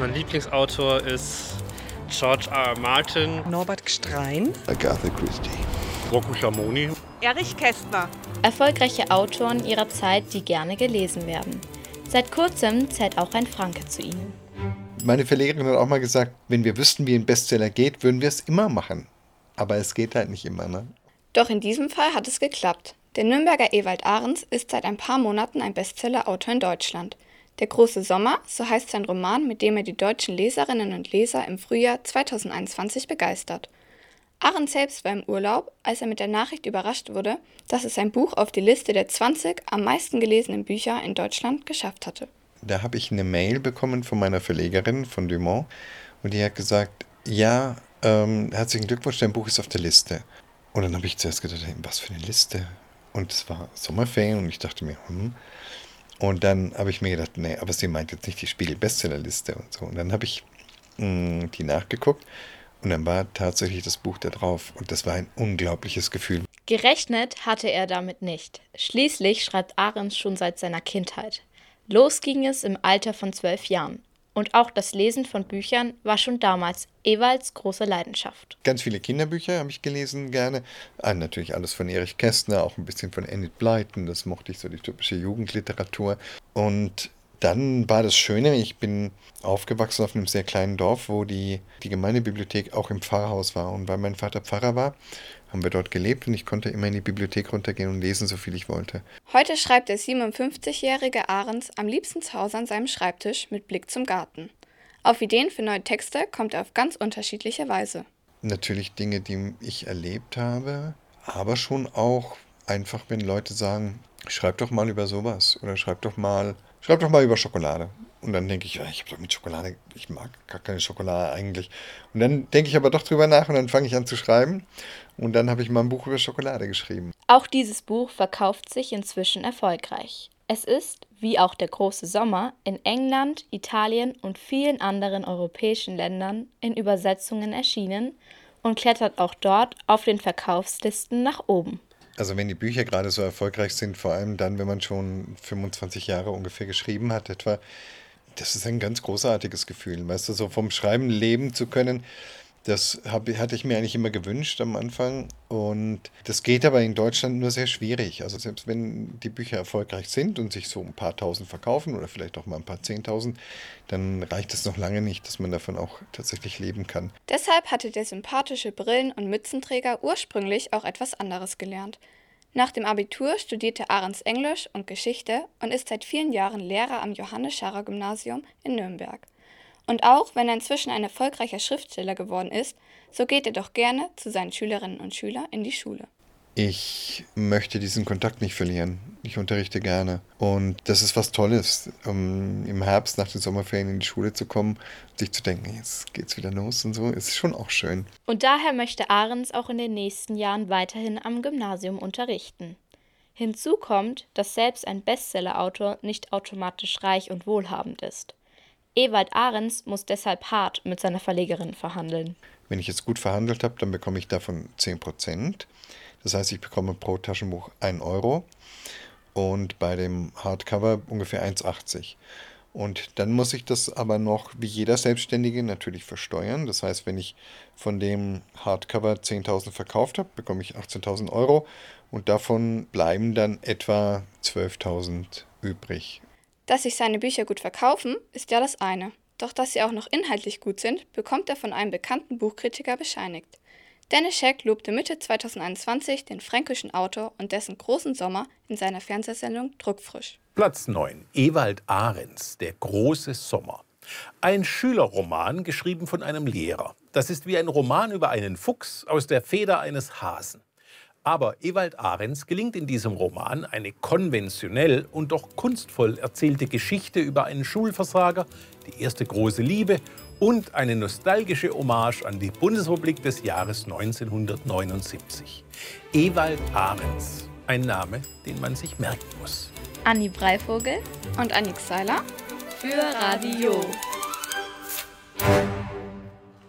Mein Lieblingsautor ist George R. R. Martin, Norbert Gstrein, Agatha Christie, Rocco Schamoni, Erich Kästner. Erfolgreiche Autoren ihrer Zeit, die gerne gelesen werden. Seit kurzem zählt auch ein Franke zu ihnen. Meine Verlegerin hat auch mal gesagt, wenn wir wüssten, wie ein Bestseller geht, würden wir es immer machen. Aber es geht halt nicht immer, ne? Doch in diesem Fall hat es geklappt. Der Nürnberger Ewald Ahrens ist seit ein paar Monaten ein Bestseller-Autor in Deutschland. Der große Sommer, so heißt sein Roman, mit dem er die deutschen Leserinnen und Leser im Frühjahr 2021 begeistert. Ahrens selbst war im Urlaub, als er mit der Nachricht überrascht wurde, dass es sein Buch auf die Liste der 20 am meisten gelesenen Bücher in Deutschland geschafft hatte. Da habe ich eine Mail bekommen von meiner Verlegerin, von Dumont, und die hat gesagt, ja, herzlichen Glückwunsch, dein Buch ist auf der Liste. Und dann habe ich zuerst gedacht, hey, was für eine Liste? Und es war Sommerferien und ich dachte mir, Und dann habe ich mir gedacht, nee, aber sie meint jetzt nicht die Spiegel-Bestsellerliste und so. Und dann habe ich die nachgeguckt und dann war tatsächlich das Buch da drauf. Und das war ein unglaubliches Gefühl. Gerechnet hatte er damit nicht. Schließlich schreibt Ahrens schon seit seiner Kindheit. Los ging es im Alter von 12 Jahren. Und auch das Lesen von Büchern war schon damals Ewalds große Leidenschaft. Ganz viele Kinderbücher habe ich gelesen, gerne. Natürlich alles von Erich Kästner, auch ein bisschen von Enid Blyton. Das mochte ich, so die typische Jugendliteratur. Und dann war das Schöne, ich bin aufgewachsen auf einem sehr kleinen Dorf, wo die Gemeindebibliothek auch im Pfarrhaus war. Und weil mein Vater Pfarrer war, haben wir dort gelebt und ich konnte immer in die Bibliothek runtergehen und lesen, so viel ich wollte. Heute schreibt der 57-jährige Ahrens am liebsten zu Hause an seinem Schreibtisch mit Blick zum Garten. Auf Ideen für neue Texte kommt er auf ganz unterschiedliche Weise. Natürlich Dinge, die ich erlebt habe, aber schon auch einfach, wenn Leute sagen, schreib doch mal über sowas oder schreib doch mal über Schokolade. Und dann denke ich, ja, ich habe doch mit Schokolade, ich mag gar keine Schokolade eigentlich. Und dann denke ich aber doch drüber nach und dann fange ich an zu schreiben. Und dann habe ich mal ein Buch über Schokolade geschrieben. Auch dieses Buch verkauft sich inzwischen erfolgreich. Es ist, wie auch der große Sommer, in England, Italien und vielen anderen europäischen Ländern in Übersetzungen erschienen und klettert auch dort auf den Verkaufslisten nach oben. Also wenn die Bücher gerade so erfolgreich sind, vor allem dann, wenn man schon 25 Jahre ungefähr geschrieben hat etwa, das ist ein ganz großartiges Gefühl. Weißt du, so vom Schreiben leben zu können, das hatte ich mir eigentlich immer gewünscht am Anfang. Und das geht aber in Deutschland nur sehr schwierig. Also selbst wenn die Bücher erfolgreich sind und sich so ein paar Tausend verkaufen oder vielleicht auch mal ein paar 10.000, dann reicht es noch lange nicht, dass man davon auch tatsächlich leben kann. Deshalb hatte der sympathische Brillen- und Mützenträger ursprünglich auch etwas anderes gelernt. Nach dem Abitur studierte Ahrens Englisch und Geschichte und ist seit vielen Jahren Lehrer am Johannes-Scharrer-Gymnasium in Nürnberg. Und auch wenn er inzwischen ein erfolgreicher Schriftsteller geworden ist, so geht er doch gerne zu seinen Schülerinnen und Schülern in die Schule. Ich möchte diesen Kontakt nicht verlieren. Ich unterrichte gerne. Und das ist was Tolles, im Herbst nach den Sommerferien in die Schule zu kommen, sich zu denken, jetzt geht's wieder los und so, ist schon auch schön. Und daher möchte Ahrens auch in den nächsten Jahren weiterhin am Gymnasium unterrichten. Hinzu kommt, dass selbst ein Bestseller-Autor nicht automatisch reich und wohlhabend ist. Ewald Ahrens muss deshalb hart mit seiner Verlegerin verhandeln. Wenn ich jetzt gut verhandelt habe, dann bekomme ich davon 10%. Das heißt, ich bekomme pro Taschenbuch 1 Euro und bei dem Hardcover ungefähr 1,80. Und dann muss ich das aber noch, wie jeder Selbstständige, natürlich versteuern. Das heißt, wenn ich von dem Hardcover 10.000 verkauft habe, bekomme ich 18.000 Euro und davon bleiben dann etwa 12.000 übrig. Dass sich seine Bücher gut verkaufen, ist ja das eine. Doch dass sie auch noch inhaltlich gut sind, bekommt er von einem bekannten Buchkritiker bescheinigt. Dennis Scheck lobte Mitte 2021 den fränkischen Autor und dessen großen Sommer in seiner Fernsehsendung Druckfrisch. Platz 9. Ewald Ahrens, der große Sommer. Ein Schülerroman, geschrieben von einem Lehrer. Das ist wie ein Roman über einen Fuchs aus der Feder eines Hasen. Aber Ewald Ahrens gelingt in diesem Roman eine konventionell und doch kunstvoll erzählte Geschichte über einen Schulversager, die erste große Liebe und eine nostalgische Hommage an die Bundesrepublik des Jahres 1979. Ewald Ahrens, ein Name, den man sich merken muss. Anni Breivogel Und Annik Seiler für Radio.